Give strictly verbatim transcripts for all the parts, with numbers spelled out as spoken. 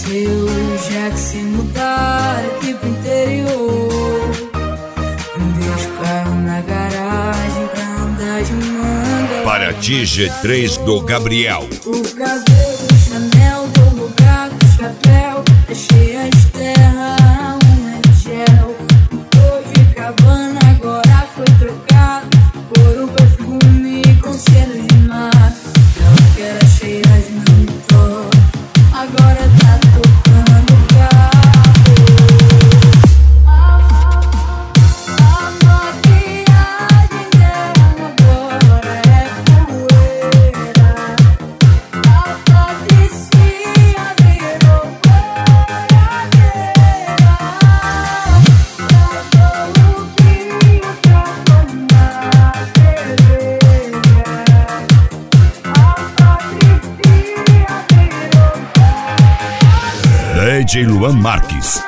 seu já que se mudar aqui pro interior. Deixa o carro na garagem pra andar de manga. Paraty G três do Gabriel. O cabelo Chanel do lugar do chapéu é cheia de terra, a unha de gel. Tô de cabana, agora foi trocado por um perfume com cheiro de mar. Ela que era cheia de mentor, agora tá tocando o carro. A maquiagem dela agora é poeira. A Patricinha virou boiadeira. Travou o vinho pra tomar cerveja. A Patricinha virou D J Luan Marques.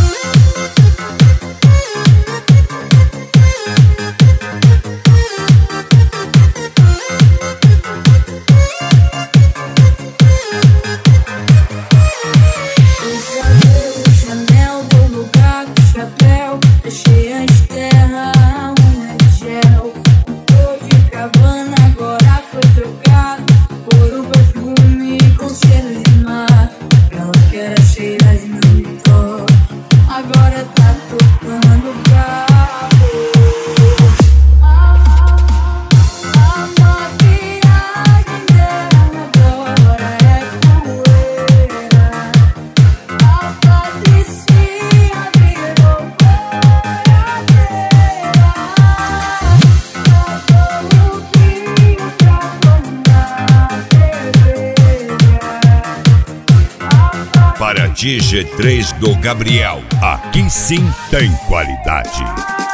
O cabelo Chanel do lugar do chapéu é cheia de terra, a unha de gel. Tô de cabana, agora foi trocado por um perfume com cheiro de mar. Ela que era cheia de mentor, agora tá tocando o carro. A maquiagem dela agora é poeira. A Patricinha virou boiadeira. Travou o vinho pra tomar cerveja. Paraty G três do Gabriel. Aqui sim tem qualidade.